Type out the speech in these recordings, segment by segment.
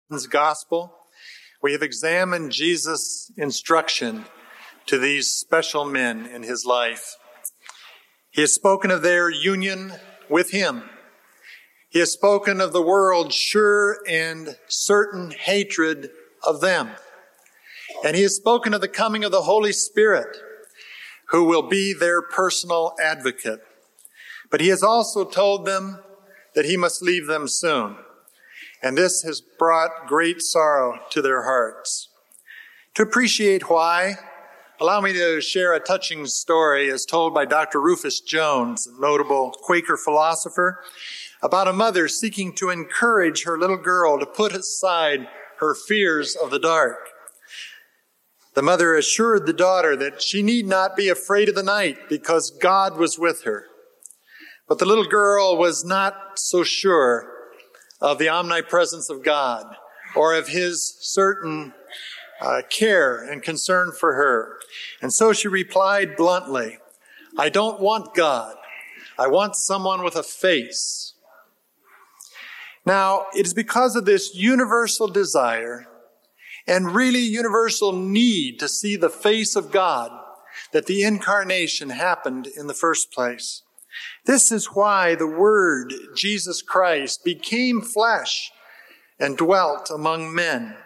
Gospel, we have examined Jesus' instruction to these special men in his life. He has spoken of their union with him. He has spoken of the world's sure and certain hatred of them. And he has spoken of the coming of the Holy Spirit, who will be their personal advocate. But he has also told them that he must leave them soon. And this has brought great sorrow to their hearts. To appreciate why, allow me to share a touching story as told by Dr. Rufus Jones, a notable Quaker philosopher, about a mother seeking to encourage her little girl to put aside her fears of the dark. The mother assured the daughter that she need not be afraid of the night because God was with her. But the little girl was not so sure of the omnipresence of God or of his certain care and concern for her. And so she replied bluntly, "I don't want God. I want someone with a face." Now, it is because of this universal desire and really universal need to see the face of God that the incarnation happened in the first place. This is why the Word, Jesus Christ, became flesh and dwelt among men.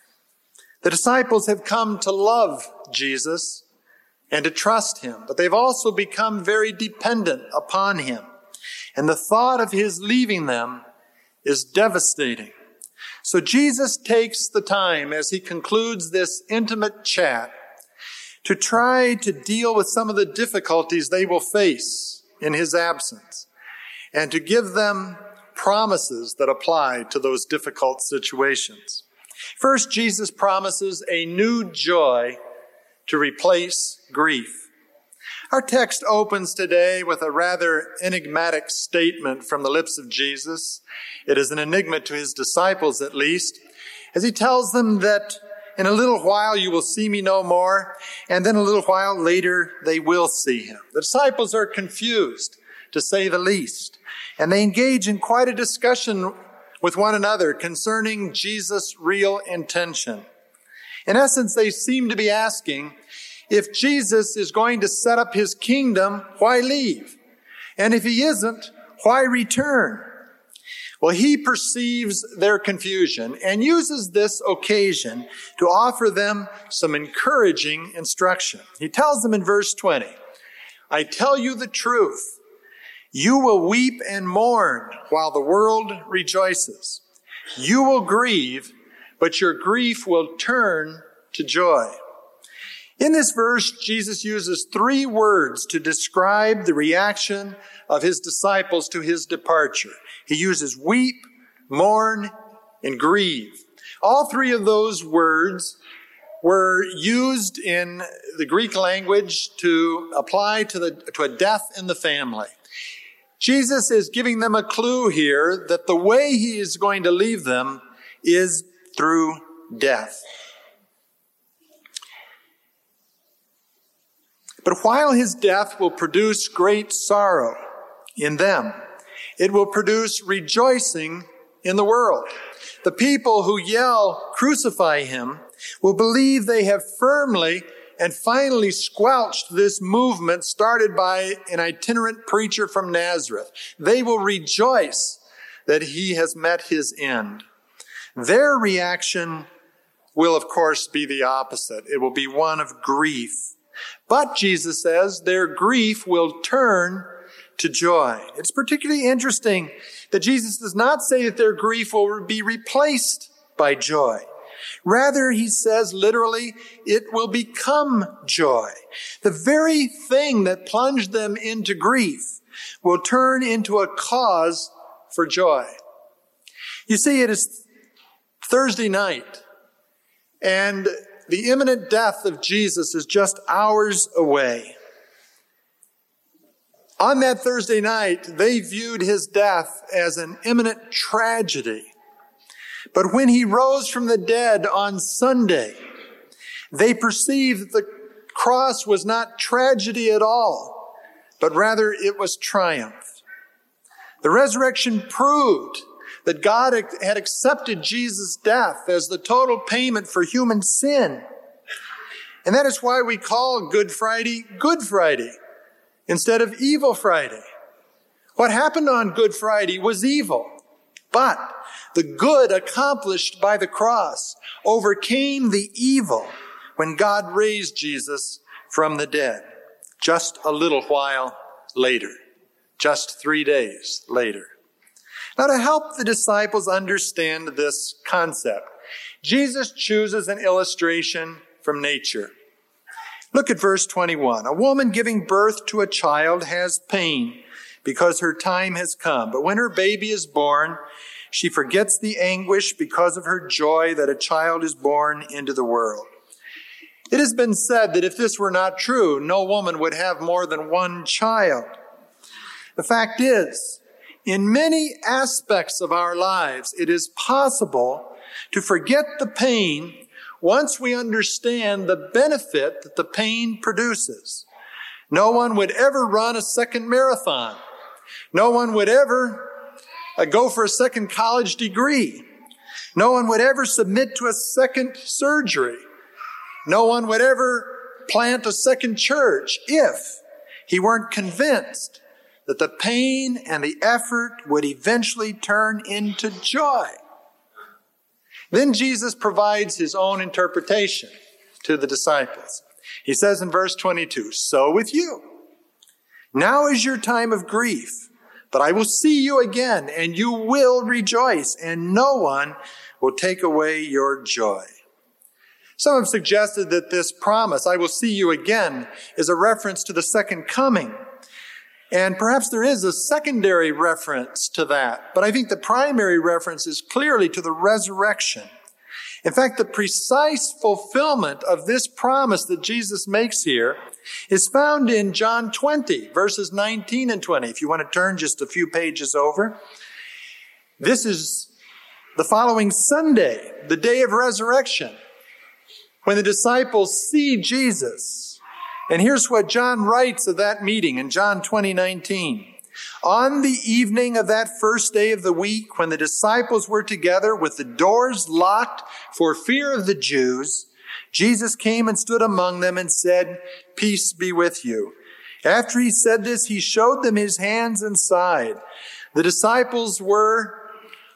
The disciples have come to love Jesus and to trust him, but they've also become very dependent upon him. And the thought of his leaving them is devastating. So Jesus takes the time as he concludes this intimate chat to try to deal with some of the difficulties they will face in his absence, and to give them promises that apply to those difficult situations. First, Jesus promises a new joy to replace grief. Our text opens today with a rather enigmatic statement from the lips of Jesus. It is an enigma to his disciples, at least, as he tells them that in a little while you will see me no more, and then a little while later they will see him. The disciples are confused, to say the least, and they engage in quite a discussion with one another concerning Jesus' real intention. In essence, they seem to be asking, if Jesus is going to set up his kingdom, why leave? And if he isn't, why return? Well, he perceives their confusion and uses this occasion to offer them some encouraging instruction. He tells them in verse 20, "I tell you the truth. You will weep and mourn while the world rejoices. You will grieve, but your grief will turn to joy." In this verse, Jesus uses 3 words to describe the reaction of his disciples to his departure. He uses weep, mourn, and grieve. All 3 of those words were used in the Greek language to apply to a death in the family. Jesus is giving them a clue here that the way he is going to leave them is through death. But while his death will produce great sorrow in them, it will produce rejoicing in the world. The people who yell, "Crucify him," will believe they have firmly and finally squelched this movement started by an itinerant preacher from Nazareth. They will rejoice that he has met his end. Their reaction will, of course, be the opposite. It will be one of grief. But, Jesus says, their grief will turn to joy. It's particularly interesting that Jesus does not say that their grief will be replaced by joy. Rather, he says literally, it will become joy. The very thing that plunged them into grief will turn into a cause for joy. You see, it is Thursday night, and the imminent death of Jesus is just hours away. On that Thursday night, they viewed his death as an imminent tragedy. But when he rose from the dead on Sunday, they perceived that the cross was not tragedy at all, but rather it was triumph. The resurrection proved that God had accepted Jesus' death as the total payment for human sin. And that is why we call Good Friday instead of Evil Friday. What happened on Good Friday was evil, but the good accomplished by the cross overcame the evil when God raised Jesus from the dead just a little while later, just 3 days later. Now, to help the disciples understand this concept, Jesus chooses an illustration from nature. Look at verse 21. A woman giving birth to a child has pain because her time has come. But when her baby is born, she forgets the anguish because of her joy that a child is born into the world. It has been said that if this were not true, no woman would have more than one child. The fact is, in many aspects of our lives, it is possible to forget the pain once we understand the benefit that the pain produces. No one would ever run a second marathon. No one would ever go for a second college degree. No one would ever submit to a second surgery. No one would ever plant a second church if he weren't convinced that the pain and the effort would eventually turn into joy. Then Jesus provides his own interpretation to the disciples. He says in verse 22, "So with you. Now is your time of grief, but I will see you again, and you will rejoice, and no one will take away your joy." Some have suggested that this promise, "I will see you again," is a reference to the second coming. And perhaps there is a secondary reference to that, but I think the primary reference is clearly to the resurrection. In fact, the precise fulfillment of this promise that Jesus makes here is found in John 20, verses 19 and 20. If you want to turn just a few pages over. This is the following Sunday, the day of resurrection, when the disciples see Jesus. And here's what John writes of that meeting in John 20:19. "On the evening of that first day of the week, when the disciples were together with the doors locked for fear of the Jews, Jesus came and stood among them and said, 'Peace be with you.' After he said this, he showed them his hands and side. The disciples were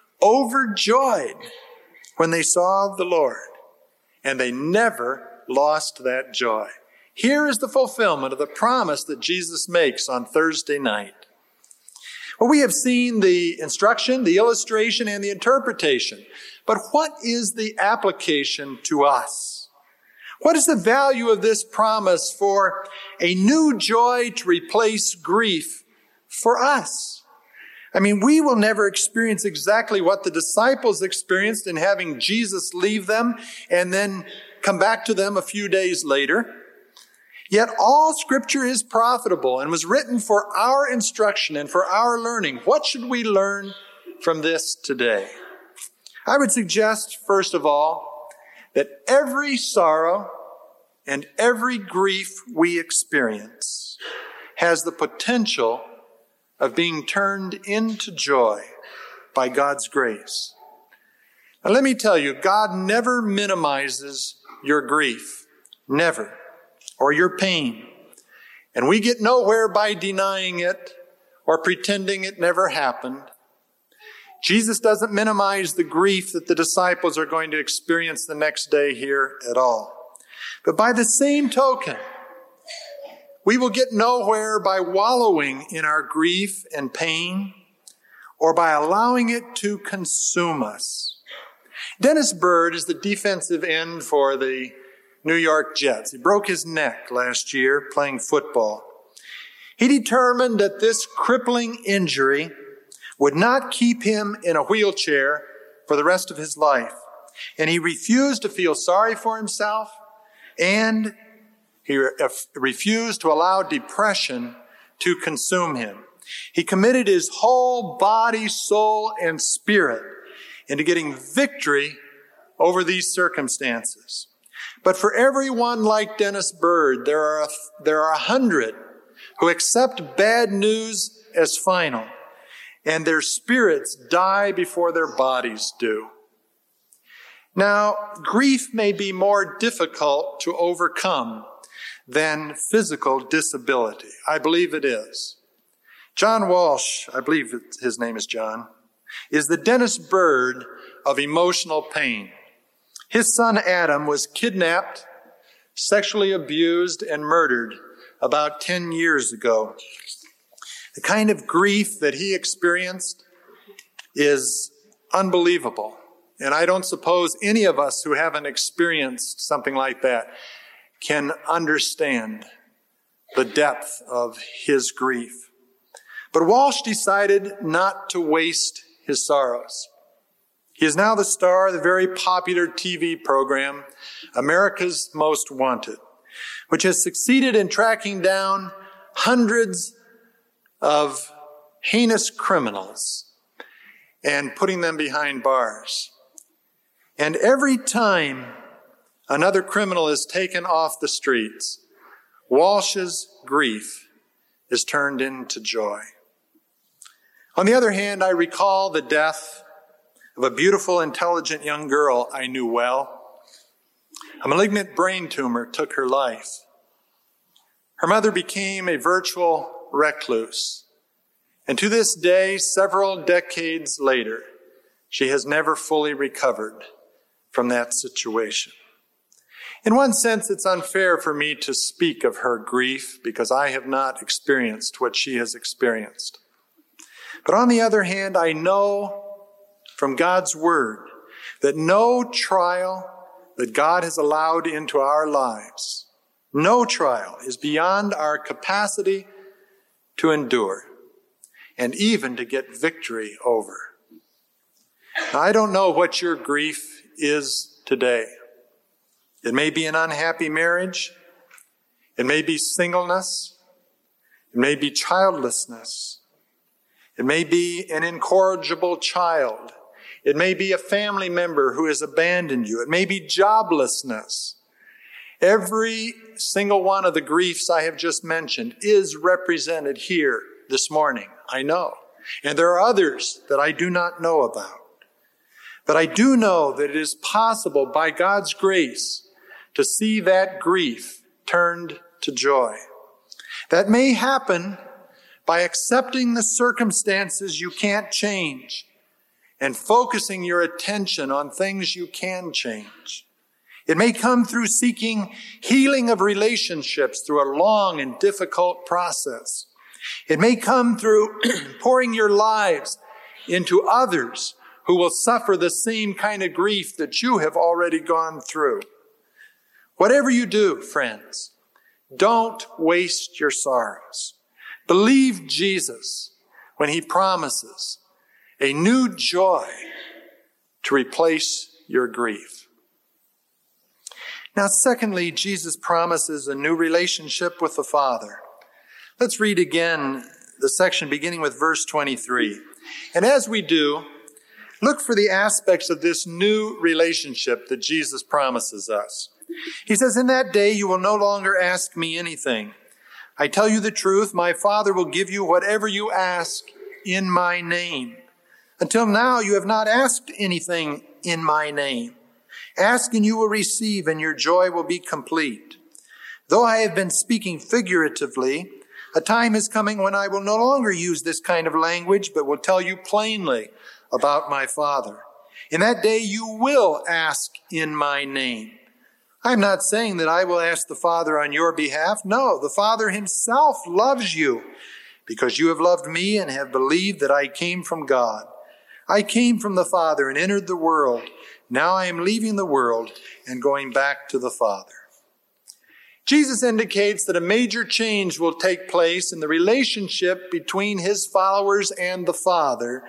overjoyed when they saw the Lord, and they never lost that joy." Here is the fulfillment of the promise that Jesus makes on Thursday night. Well, we have seen the instruction, the illustration, and the interpretation. But what is the application to us? What is the value of this promise for a new joy to replace grief for us? I mean, we will never experience exactly what the disciples experienced in having Jesus leave them and then come back to them a few days later. Yet all Scripture is profitable and was written for our instruction and for our learning. What should we learn from this today? I would suggest, first of all, that every sorrow and every grief we experience has the potential of being turned into joy by God's grace. Now, let me tell you, God never minimizes your grief. Never. Or your pain. And we get nowhere by denying it or pretending it never happened. Jesus doesn't minimize the grief that the disciples are going to experience the next day here at all. But by the same token, we will get nowhere by wallowing in our grief and pain or by allowing it to consume us. Dennis Byrd is the defensive end for the New York Jets. He broke his neck last year playing football. He determined that this crippling injury would not keep him in a wheelchair for the rest of his life. And he refused to feel sorry for himself, and he refused to allow depression to consume him. He committed his whole body, soul, and spirit into getting victory over these circumstances. But for everyone like Dennis Byrd, there are 100 who accept bad news as final. and their spirits die before their bodies do. Now, grief may be more difficult to overcome than physical disability. I believe it is. John Walsh, I believe his name is John, is the Dennis Byrd of emotional pain. His son Adam was kidnapped, sexually abused, and murdered about 10 years ago. The kind of grief that he experienced is unbelievable. And I don't suppose any of us who haven't experienced something like that can understand the depth of his grief. But Walsh decided not to waste his sorrows. He is now the star of the very popular TV program, America's Most Wanted, which has succeeded in tracking down hundreds of heinous criminals and putting them behind bars. And every time another criminal is taken off the streets, Walsh's grief is turned into joy. On the other hand, I recall the death of a beautiful, intelligent young girl I knew well. A malignant brain tumor took her life. Her mother became a virtual recluse. And to this day, several decades later, she has never fully recovered from that situation. In one sense, it's unfair for me to speak of her grief because I have not experienced what she has experienced. But on the other hand, I know from God's word that no trial that God has allowed into our lives, no trial is beyond our capacity to endure and even to get victory over. Now, I don't know what your grief is today. It may be an unhappy marriage. It may be singleness. It may be childlessness. It may be an incorrigible child. It may be a family member who has abandoned you. It may be joblessness. Every single one of the griefs I have just mentioned is represented here this morning, I know. And there are others that I do not know about. But I do know that it is possible by God's grace to see that grief turned to joy. That may happen by accepting the circumstances you can't change and focusing your attention on things you can change. It may come through seeking healing of relationships through a long and difficult process. It may come through pouring your lives into others who will suffer the same kind of grief that you have already gone through. Whatever you do, friends, don't waste your sorrows. Believe Jesus when he promises a new joy to replace your grief. Now, secondly, Jesus promises a new relationship with the Father. Let's read again the section beginning with verse 23. And as we do, look for the aspects of this new relationship that Jesus promises us. He says, "In that day you will no longer ask me anything. I tell you the truth, my Father will give you whatever you ask in my name. Until now you have not asked anything in my name. Ask and you will receive, and your joy will be complete. Though I have been speaking figuratively, a time is coming when I will no longer use this kind of language, but will tell you plainly about my Father. In that day you will ask in my name. I'm not saying that I will ask the Father on your behalf. No, the Father himself loves you because you have loved me and have believed that I came from God. I came from the Father and entered the world. Now I am leaving the world and going back to the Father." Jesus indicates that a major change will take place in the relationship between his followers and the Father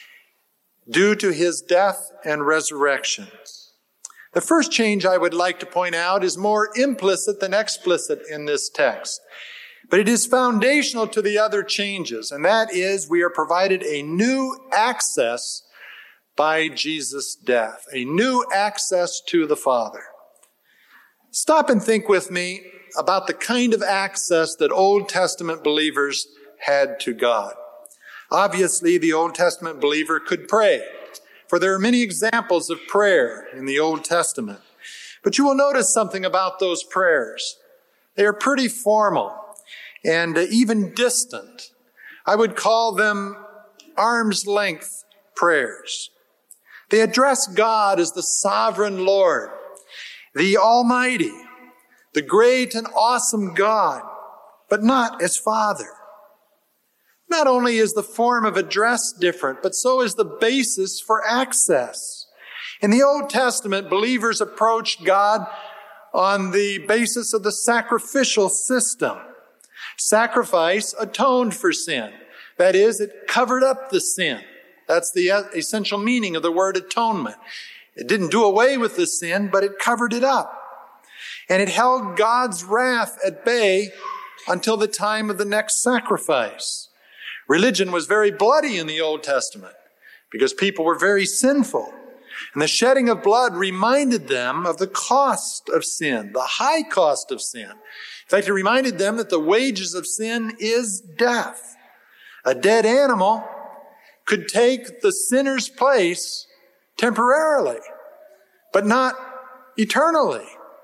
due to his death and resurrection. The first change I would like to point out is more implicit than explicit in this text, but it is foundational to the other changes, and that is we are provided a new access by Jesus' death, a new access to the Father. Stop and think with me about the kind of access that Old Testament believers had to God. Obviously, the Old Testament believer could pray, for there are many examples of prayer in the Old Testament. But you will notice something about those prayers. They are pretty formal and even distant. I would call them arm's length prayers. They address God as the sovereign Lord, the Almighty, the great and awesome God, but not as Father. Not only is the form of address different, but so is the basis for access. In the Old Testament, believers approached God on the basis of the sacrificial system. Sacrifice atoned for sin. That is, it covered up the sin. That's the essential meaning of the word atonement. It didn't do away with the sin, but it covered it up. And it held God's wrath at bay until the time of the next sacrifice. Religion was very bloody in the Old Testament because people were very sinful. And the shedding of blood reminded them of the cost of sin, the high cost of sin. In fact, it reminded them that the wages of sin is death. A dead animal could take the sinner's place temporarily, but not eternally.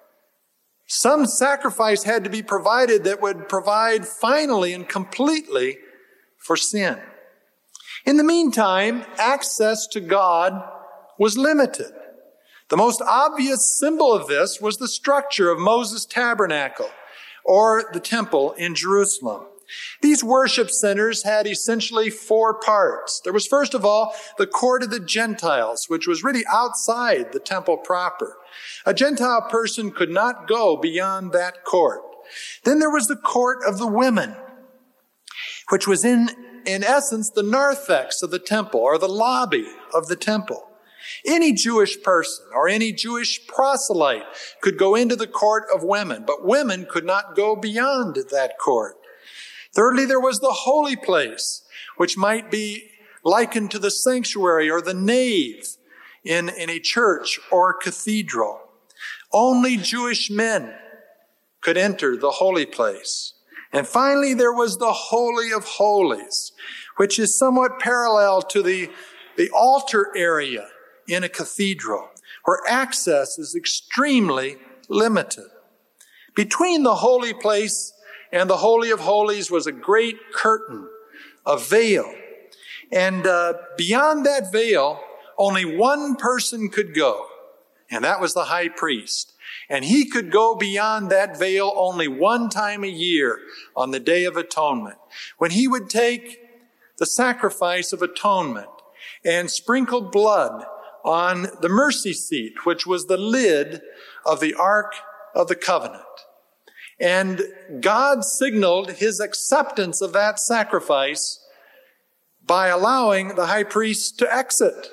Some sacrifice had to be provided that would provide finally and completely for sin. In the meantime, access to God was limited. The most obvious symbol of this was the structure of Moses' tabernacle, or the temple in Jerusalem. These worship centers had essentially 4 parts. There was, first of all, the court of the Gentiles, which was really outside the temple proper. A Gentile person could not go beyond that court. Then there was the court of the women, which was in essence, the narthex of the temple, or the lobby of the temple. Any Jewish person or any Jewish proselyte could go into the court of women, but women could not go beyond that court. Thirdly, there was the holy place, which might be likened to the sanctuary or the nave in a church or cathedral. Only Jewish men could enter the holy place. And finally, there was the Holy of Holies, which is somewhat parallel to the altar area in a cathedral, where access is extremely limited. Between the holy place and the Holy of Holies was a great curtain, a veil. And beyond that veil, only one person could go, and that was the high priest. And he could go beyond that veil only one time a year on the Day of Atonement, when he would take the sacrifice of atonement and sprinkle blood on the mercy seat, which was the lid of the Ark of the Covenant. And God signaled his acceptance of that sacrifice by allowing the high priest to exit.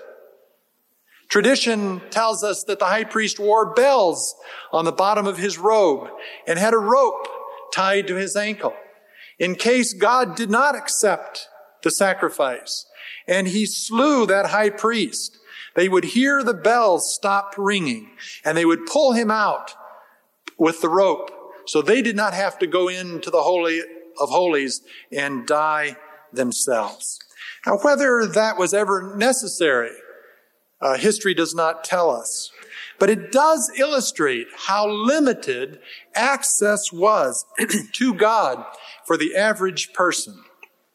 Tradition tells us that the high priest wore bells on the bottom of his robe and had a rope tied to his ankle in case God did not accept the sacrifice and he slew that high priest. They would hear the bells stop ringing and they would pull him out with the rope so they did not have to go into the Holy of Holies and die themselves. Now, whether that was ever necessary, history does not tell us. But it does illustrate how limited access was to God for the average person.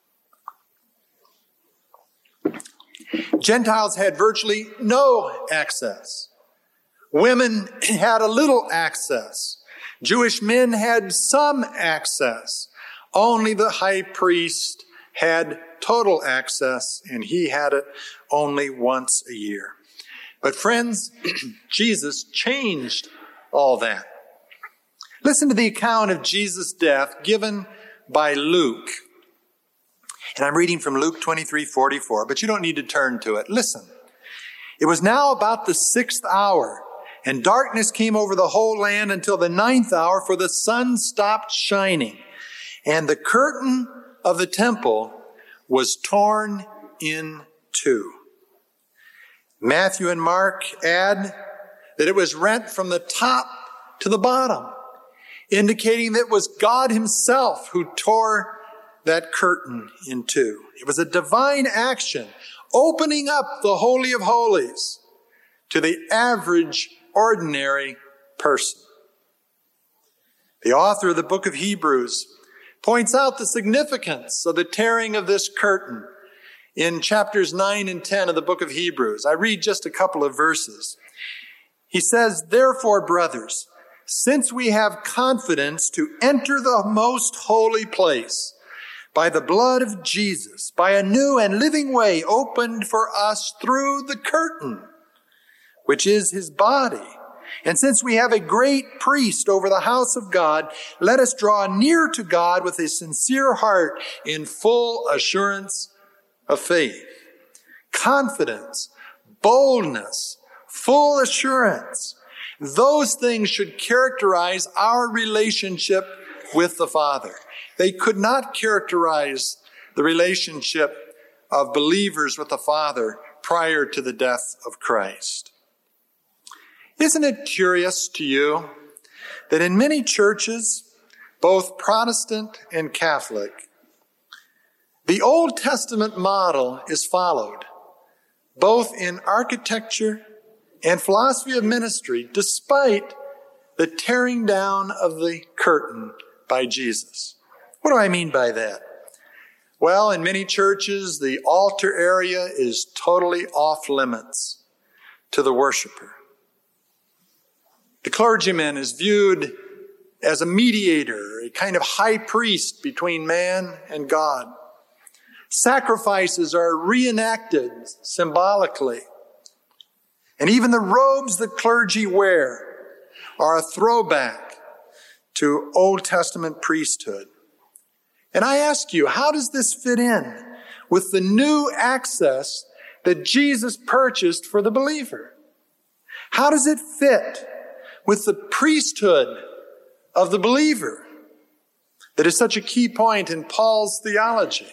Gentiles had virtually no access. Women had a little access. Jewish men had some access. Only the high priest had total access, and he had it only once a year. But friends, Jesus changed all that. Listen to the account of Jesus' death given by Luke. And I'm reading from Luke 23:44, but you don't need to turn to it. Listen. It was now about the 6th hour, and darkness came over the whole land until the 9th hour, for the sun stopped shining. And the curtain of the temple was torn in two. Matthew and Mark add that it was rent from the top to the bottom, indicating that it was God himself who tore that curtain in two. It was a divine action, opening up the Holy of Holies to the average, ordinary person. The author of the book of Hebrews points out the significance of the tearing of this curtain in chapters 9 and 10 of the book of Hebrews. I read just a couple of verses. He says, "Therefore, brothers, since we have confidence to enter the most holy place by the blood of Jesus, by a new and living way opened for us through the curtain, which is his body. And since we have a great priest over the house of God, let us draw near to God with a sincere heart in full assurance of faith." Confidence, boldness, full assurance. Those things should characterize our relationship with the Father. They could not characterize the relationship of believers with the Father prior to the death of Christ. Isn't it curious to you that in many churches, both Protestant and Catholic, the Old Testament model is followed, both in architecture and philosophy of ministry, despite the tearing down of the curtain by Jesus? What do I mean by that? Well, in many churches, the altar area is totally off limits to the worshiper. The clergyman is viewed as a mediator, a kind of high priest between man and God. Sacrifices are reenacted symbolically. And even the robes the clergy wear are a throwback to Old Testament priesthood. And I ask you, how does this fit in with the new access that Jesus purchased for the believer? How does it fit with the priesthood of the believer that is such a key point in Paul's theology?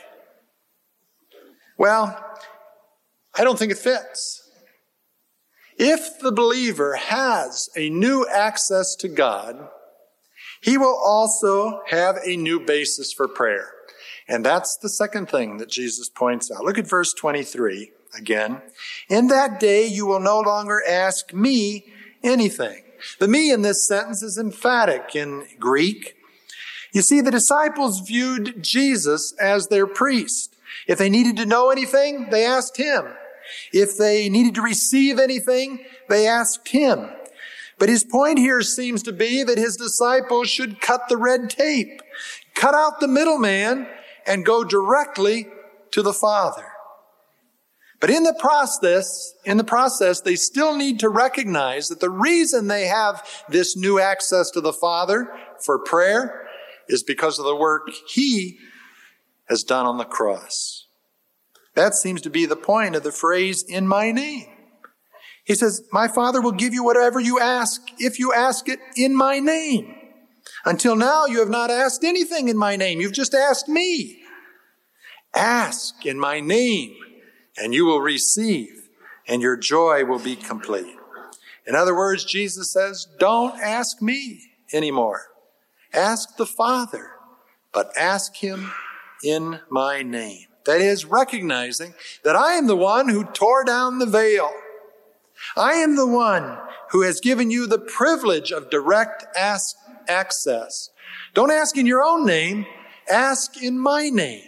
Well, I don't think it fits. If the believer has a new access to God, he will also have a new basis for prayer. And that's the second thing that Jesus points out. Look at verse 23 again. "In that day you will no longer ask me anything." The "me" in this sentence is emphatic in Greek. You see, the disciples viewed Jesus as their priest. If they needed to know anything, they asked him. If they needed to receive anything, they asked him. But his point here seems to be that his disciples should cut the red tape, cut out the middleman, and go directly to the Father. But in the process, they still need to recognize that the reason they have this new access to the Father for prayer is because of the work he has done on the cross. That seems to be the point of the phrase, "in my name." He says, "My Father will give you whatever you ask if you ask it in my name. Until now, you have not asked anything in my name. You've just asked me. Ask in my name, and you will receive, and your joy will be complete." In other words, Jesus says, don't ask me anymore. Ask the Father, but ask him in my name. That is, recognizing that I am the one who tore down the veil. I am the one who has given you the privilege of direct access. Don't ask in your own name, ask in my name.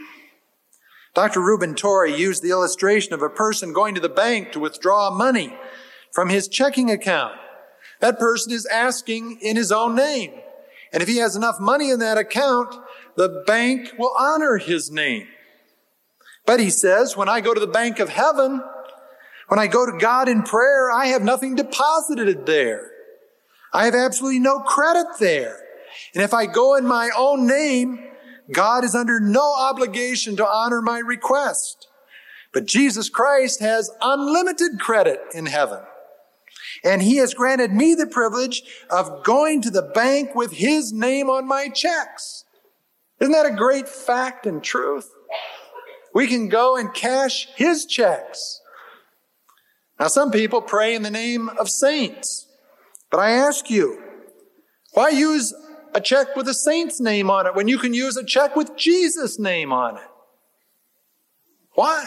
Dr. Reuben Torrey used the illustration of a person going to the bank to withdraw money from his checking account. That person is asking in his own name. And if he has enough money in that account, the bank will honor his name. But he says, when I go to the bank of heaven, when I go to God in prayer, I have nothing deposited there. I have absolutely no credit there. And if I go in my own name, God is under no obligation to honor my request. But Jesus Christ has unlimited credit in heaven. And he has granted me the privilege of going to the bank with his name on my checks. Isn't that a great fact and truth? We can go and cash his checks. Now, some people pray in the name of saints. But I ask you, why use a check with a saint's name on it when you can use a check with Jesus' name on it? Why?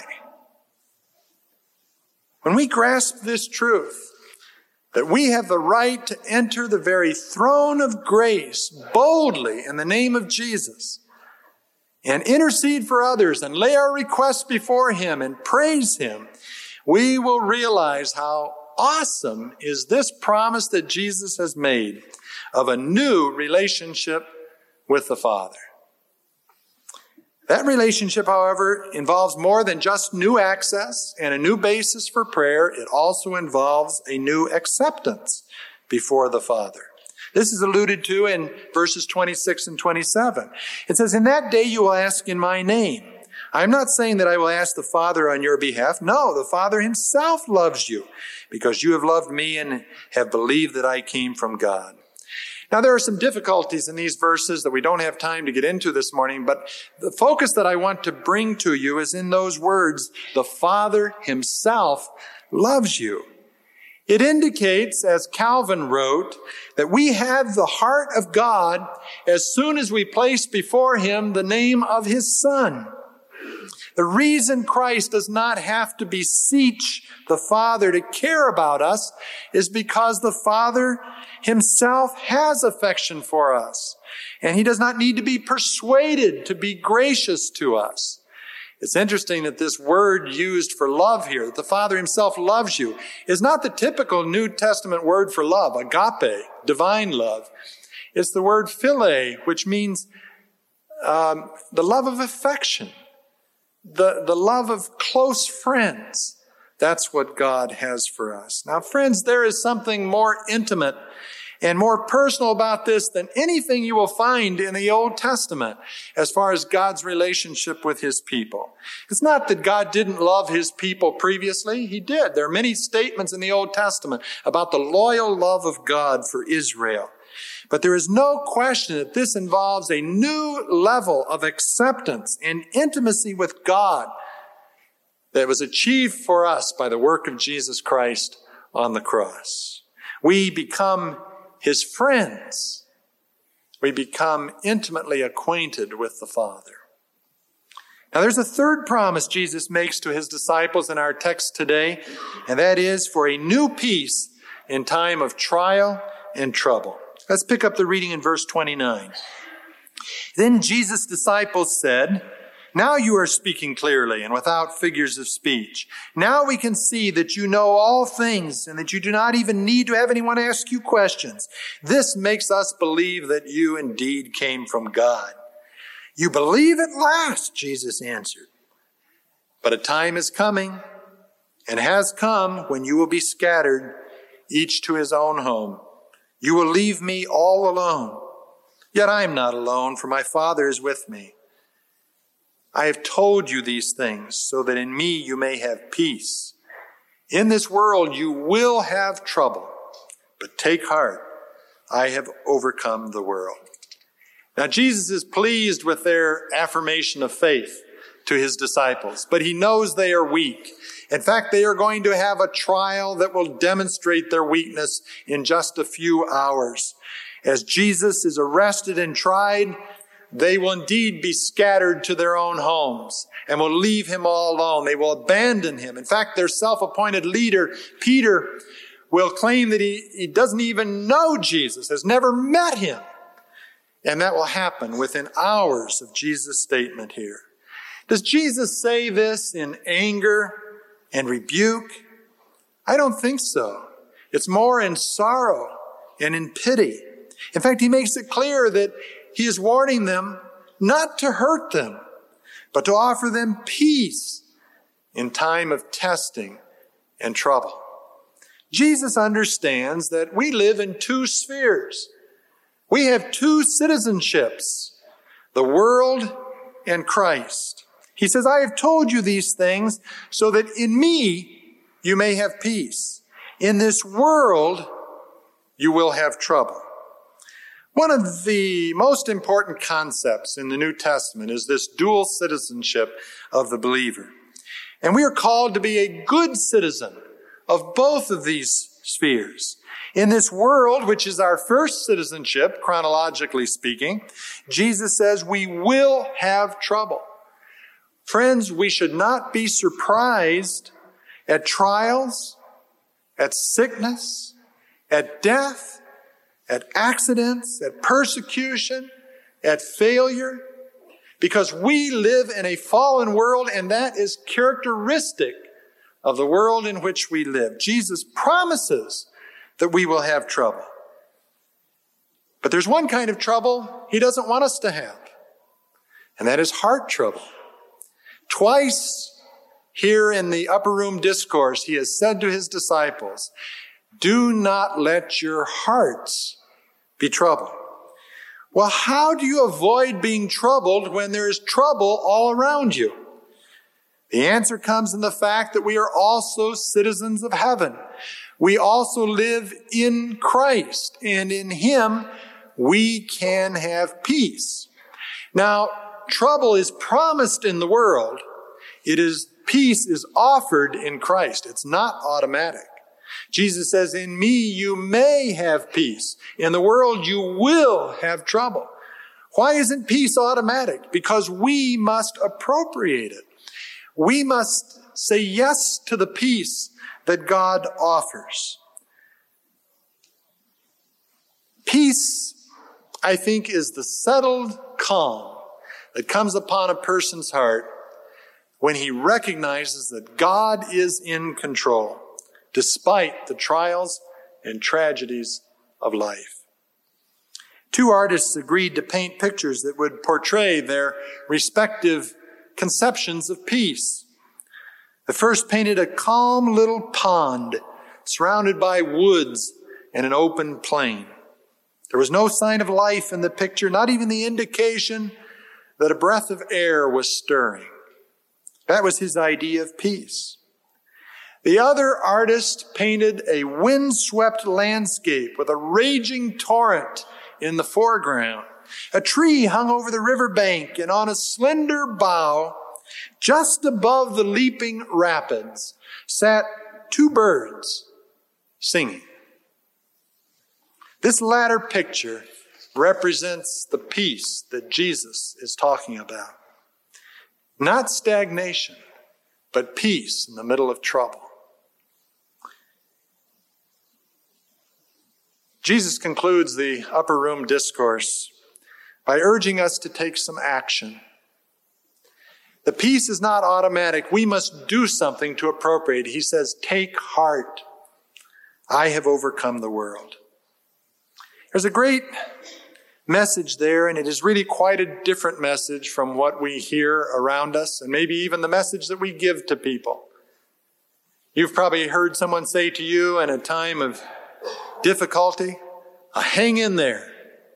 When we grasp this truth, that we have the right to enter the very throne of grace boldly in the name of Jesus and intercede for others and lay our requests before Him and praise Him, we will realize how awesome is this promise that Jesus has made of a new relationship with the Father. That relationship, however, involves more than just new access and a new basis for prayer. It also involves a new acceptance before the Father. This is alluded to in verses 26 and 27. It says, "In that day you will ask in my name." I'm not saying that I will ask the Father on your behalf. No, the Father Himself loves you because you have loved me and have believed that I came from God. Now, there are some difficulties in these verses that we don't have time to get into this morning, but the focus that I want to bring to you is in those words, the Father Himself loves you. It indicates, as Calvin wrote, that we have the heart of God as soon as we place before Him the name of His Son. The reason Christ does not have to beseech the Father to care about us is because the Father Himself has affection for us, and He does not need to be persuaded to be gracious to us. It's interesting that this word used for love here, that the Father Himself loves you, is not the typical New Testament word for love, agape, divine love. It's the word philia, which means the love of affection. The love of close friends. That's what God has for us. Now, friends, there is something more intimate and more personal about this than anything you will find in the Old Testament as far as God's relationship with His people. It's not that God didn't love His people previously. He did. There are many statements in the Old Testament about the loyal love of God for Israel. But there is no question that this involves a new level of acceptance and intimacy with God that was achieved for us by the work of Jesus Christ on the cross. We become His friends. We become intimately acquainted with the Father. Now, there's a third promise Jesus makes to His disciples in our text today, and that is for a new peace in time of trial and trouble. Let's pick up the reading in verse 29. Then Jesus' disciples said, "Now you are speaking clearly and without figures of speech. Now we can see that you know all things and that you do not even need to have anyone ask you questions. This makes us believe that you indeed came from God." "You believe at last," Jesus answered. "But a time is coming and has come when you will be scattered, each to his own home. You will leave me all alone. Yet I am not alone, for my Father is with me. I have told you these things so that in me you may have peace. In this world you will have trouble, but take heart. I have overcome the world." Now Jesus is pleased with their affirmation of faith to His disciples, but He knows they are weak. In fact, they are going to have a trial that will demonstrate their weakness in just a few hours. As Jesus is arrested and tried, they will indeed be scattered to their own homes and will leave Him all alone. They will abandon Him. In fact, their self-appointed leader, Peter, will claim that he doesn't even know Jesus, has never met Him. And that will happen within hours of Jesus' statement here. Does Jesus say this in anger and rebuke? I don't think so. It's more in sorrow and in pity. In fact, He makes it clear that He is warning them not to hurt them, but to offer them peace in time of testing and trouble. Jesus understands that we live in two spheres. We have two citizenships, the world and Christ. He says, "I have told you these things so that in me you may have peace. In this world you will have trouble." One of the most important concepts in the New Testament is this dual citizenship of the believer. And we are called to be a good citizen of both of these spheres. In this world, which is our first citizenship, chronologically speaking, Jesus says we will have trouble. Friends, we should not be surprised at trials, at sickness, at death, at accidents, at persecution, at failure, because we live in a fallen world, and that is characteristic of the world in which we live. Jesus promises that we will have trouble. But there's one kind of trouble he doesn't want us to have, and that is heart trouble. Twice here in the upper room discourse, he has said to his disciples, do not let your hearts be troubled. Well, how do you avoid being troubled when there is trouble all around you? The answer comes in the fact that we are also citizens of heaven. We also live in Christ, and in him we can have peace. Now, trouble is promised in the world. Peace is offered in Christ. It's not automatic. Jesus says, in me you may have peace. In the world you will have trouble. Why isn't peace automatic? Because we must appropriate it. We must say yes to the peace that God offers. Peace, I think, is the settled calm that comes upon a person's heart when he recognizes that God is in control, despite the trials and tragedies of life. Two artists agreed to paint pictures that would portray their respective conceptions of peace. The first painted a calm little pond surrounded by woods and an open plain. There was no sign of life in the picture, not even the indication that a breath of air was stirring. That was his idea of peace. The other artist painted a windswept landscape with a raging torrent in the foreground. A tree hung over the riverbank, and on a slender bough, just above the leaping rapids, sat two birds singing. This latter picture represents the peace that Jesus is talking about. Not stagnation, but peace in the middle of trouble. Jesus concludes the upper room discourse by urging us to take some action. The peace is not automatic. We must do something to appropriate. He says, take heart. I have overcome the world. There's a great message there, and it is really quite a different message from what we hear around us, and maybe even the message that we give to people. You've probably heard someone say to you in a time of difficulty, hang in there.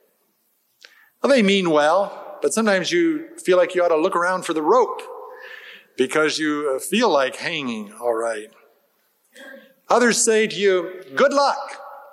Well, they mean well, but sometimes you feel like you ought to look around for the rope because you feel like hanging all right. Others say to you, good luck.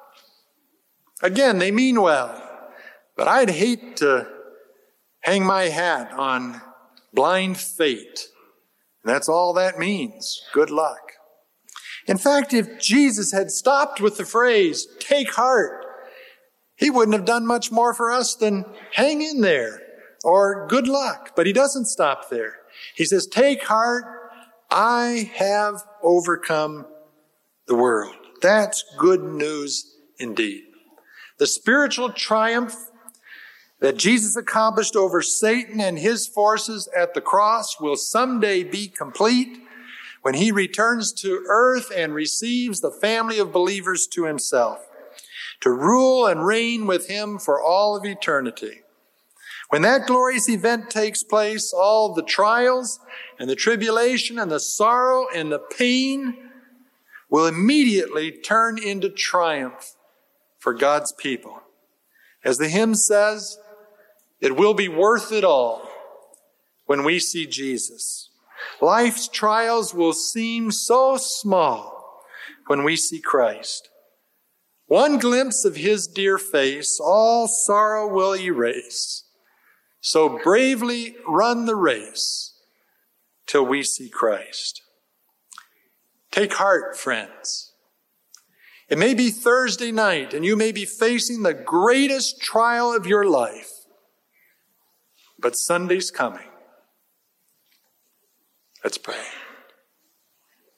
Again, they mean well, but I'd hate to hang my hat on blind fate. And that's all that means, good luck. In fact, if Jesus had stopped with the phrase, take heart, he wouldn't have done much more for us than hang in there or good luck. But he doesn't stop there. He says, take heart, I have overcome the world. That's good news indeed. The spiritual triumph that Jesus accomplished over Satan and his forces at the cross will someday be complete when he returns to earth and receives the family of believers to himself, to rule and reign with him for all of eternity. When that glorious event takes place, all the trials and the tribulation and the sorrow and the pain will immediately turn into triumph for God's people. As the hymn says, it will be worth it all when we see Jesus. Life's trials will seem so small when we see Christ. One glimpse of his dear face, all sorrow will erase. So bravely run the race till we see Christ. Take heart, friends. It may be Thursday night, and you may be facing the greatest trial of your life. But Sunday's coming. Let's pray.